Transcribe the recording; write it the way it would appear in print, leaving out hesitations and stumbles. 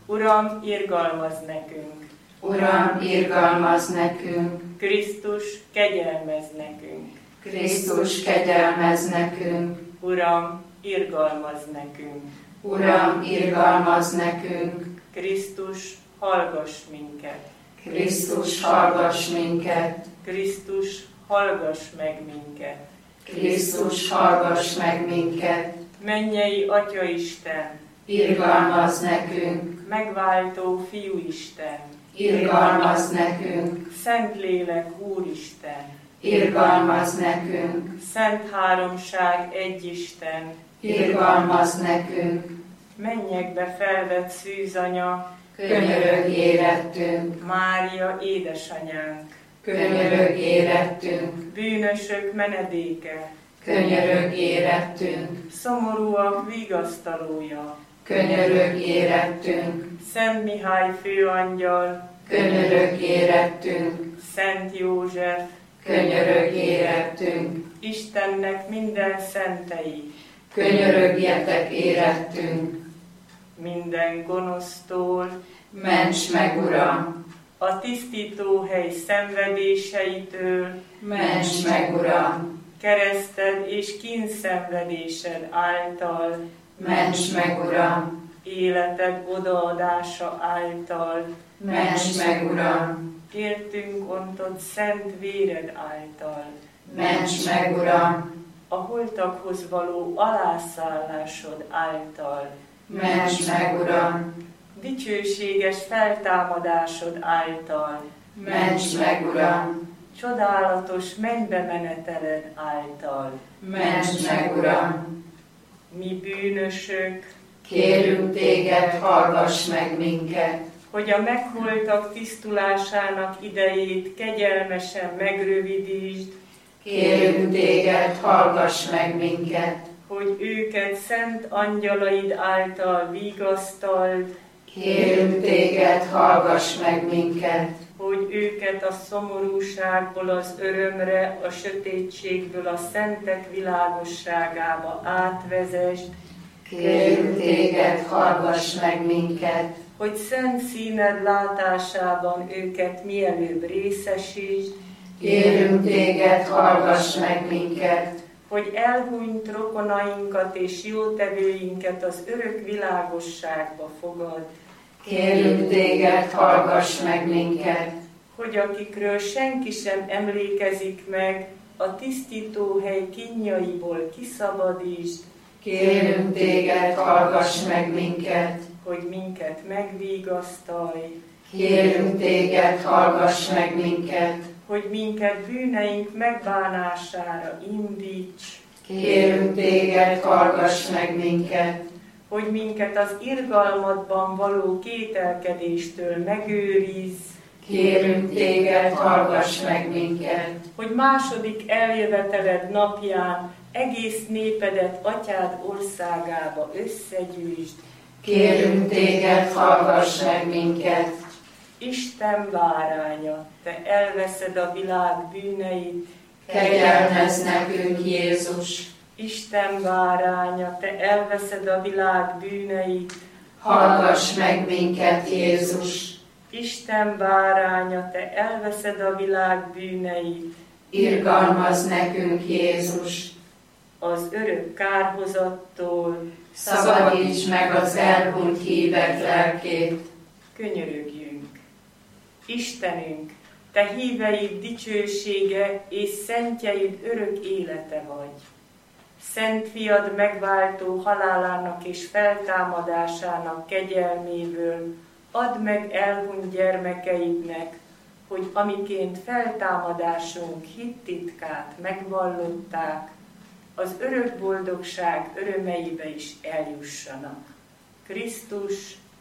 Uram, irgalmazz nekünk! Uram, irgalmazz nekünk! Krisztus, kegyelmezz nekünk! Krisztus, kegyelmezz nekünk! Uram, irgalmazz nekünk! Uram, irgalmazz nekünk! Krisztus, hallgass minket! Krisztus, hallgass minket! Krisztus, hallgass meg minket! Krisztus, hallgass meg minket! Mennyei Atya Isten! Irgalmazz nekünk! Megváltó Fiú Isten! Irgalmazz nekünk! Szentlélek Úristen! Irgalmazz nekünk! Szent Háromság egy Isten! Irgalmazz nekünk! Mennyekbe felvett szűzanya! Könyörögj érettünk! Mária édesanyánk! Könyörögj érettünk! Bűnösök menedéke! Könyörögj érettünk! Szomorúak vigasztalója! Könyörögj érettünk! Szent Mihály főangyal! Könyörögj érettünk! Szent József! Könyörögj érettünk! Istennek minden szentei! Könyörögjetek érettünk! Minden gonosztól! Ments meg, Uram! A tisztítóhely szenvedéseitől! Ments meg, Uram! Kereszted és kínszenvedésed által! Ments meg, Uram! Életed odaadása által! Ments meg, Uram! Értünk ontott szent véred által! Ments meg, Uram! A holtakhoz való alászállásod által! Ments meg, Uram! Dicsőséges feltámadásod által! Ments meg, Uram! Csodálatos mennybe meneteled által! Ments meg, Uram! Mi bűnösök, Kérünk téged, hallgass meg minket! hogy a megholtak tisztulásának idejét kegyelmesen megrövidítsd, Kérünk téged, hallgass meg minket! hogy őket szent angyalaid által vigasztald, Kérünk téged, hallgass meg minket! hogy őket a szomorúságból az örömre, a sötétségből a szentek világosságába átvezesd, Kérünk téged, hallgass meg minket! hogy szent színed látásában őket mielőbb részesítsd, Kérünk téged, hallgass meg minket! hogy elhunyt rokonainkat és jótevőinket az örök világosságba fogad, Kérünk téged, hallgass meg minket! hogy akikről senki sem emlékezik meg, a tisztítóhely kínjaiból kiszabadítsd, Kérünk téged, hallgass meg minket! hogy minket megvigasztalj, Kérünk téged, hallgass meg minket! hogy minket bűneink megbánására indíts, Kérünk téged, hallgass meg minket! hogy minket az irgalmadban való kételkedéstől megőrizz, Kérünk téged, hallgass meg minket! hogy második eljöveteled napján egész népedet atyád országába összegyűjtsd. Kérünk téged, hallgass meg minket! Isten báránya, te elveszed a világ bűneit, Kegyelmezz nekünk, Jézus! Isten báránya, te elveszed a világ bűneit, Hallgass meg minket, Jézus! Isten báránya, te elveszed a világ bűneit, Irgalmazz nekünk, Jézus! az örök kárhozattól, Szabadíts meg az elhunyt hívek lelkét! könyörögjünk. Istenünk, te híveid dicsősége és szentjeid örök élete vagy. Szent fiad megváltó halálának és feltámadásának kegyelméből add meg elhunyt gyermekeidnek, hogy amiként feltámadásunk hittitkát megvallották, az örök boldogság örömeibe is eljussanak. Krisztus,